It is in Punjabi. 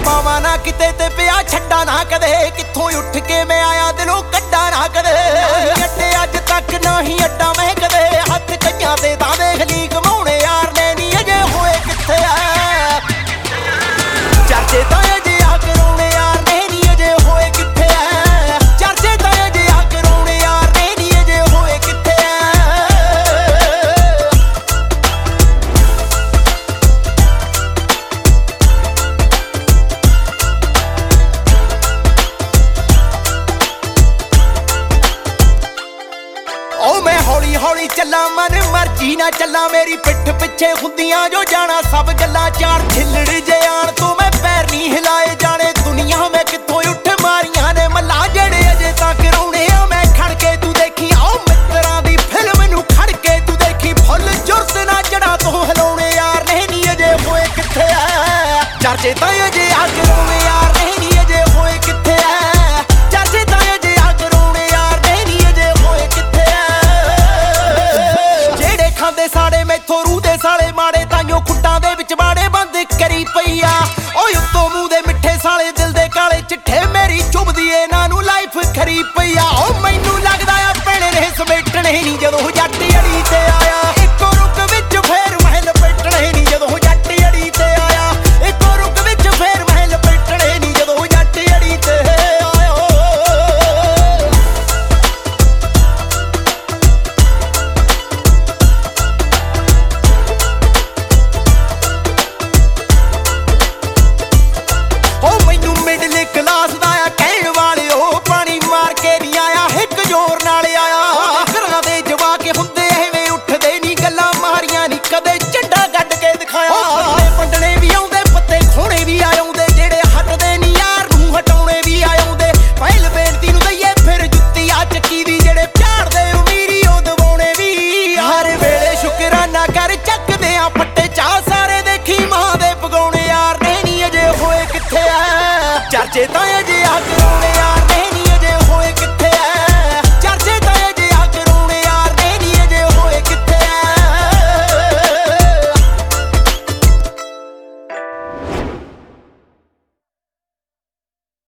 ਪਾਵਾਂ ਨਾ ਕਿਤੇ ਤੇ ਪਿਆ ਛੱਡਾ ਨਾ ਕਦੇ, ਕਿੱਥੋਂ ਉੱਠ ਕੇ ਮੈਂ ਆਇਆ ਦਿਲੋਂ ਕੱਢਾ ਨਾ ਕਦੇ। ਨਹੀਂ ਅੱਡੇ ਅੱਜ ਤੱਕ ਨਾ ਹੀ ਅੱਡਾ ਮੈਂ ਕਦੇ, ਹੱਥ ਕਈਆਂ ਤੇ ਤਾਂ ਦੇਖ ਲਈ ਘਮਾਉਣੇ ਯਾਰ ਨੇ ਨੀ ਅਜੇ ਹੋਏ ਕਿੱਥੇ ਆ। ਚਰਚੇ ਤਾਂ ਅਜੇ ਆ ਕਰਾਉਣੇ ਯਾਰ ਨੇ ਨੀ ਅਜੇ ਹੋਏ ਕਿੱਥੇ ਆ। ਚਰਚੇ ਤਾਂ ਅਜੇ ਆ ਕਰਾਉਣੇ ਯਾਰ ਨੇ ਨੀ ਅਜੇ ਹੋਏ ਕਿੱਥੇ ਆ। ਓ ਮੈਂ ਹੌਲੀ ਹੌਲੀ ਚੱਲਾਂ ਮਨ ਮਰਜੀ ਨਾ ਚੱਲਾਂ, ਮੇਰੀ ਪਿੱਠ ਪਿੱਛੇ ਹੁੰਦੀਆਂ ਜੋ ਜਾਣਾ ਸਭ ਗੱਲਾਂ। ਚਾਰ ਛਿੱਲੜ ਜੇ ਆਣ ਤੋਂ ਮੈਂ ਪੈਰ ਨਹੀਂ ਹਿਲਾਏ ਜਾਣੇ, ਦੁਨੀਆ ਮੈਂ ਕਿੱਥੋਂ ਉੱਠ ਮਾਰੀਆਂ ਨੇ ਮੱਲਾਂ ਜਿਹੜੇ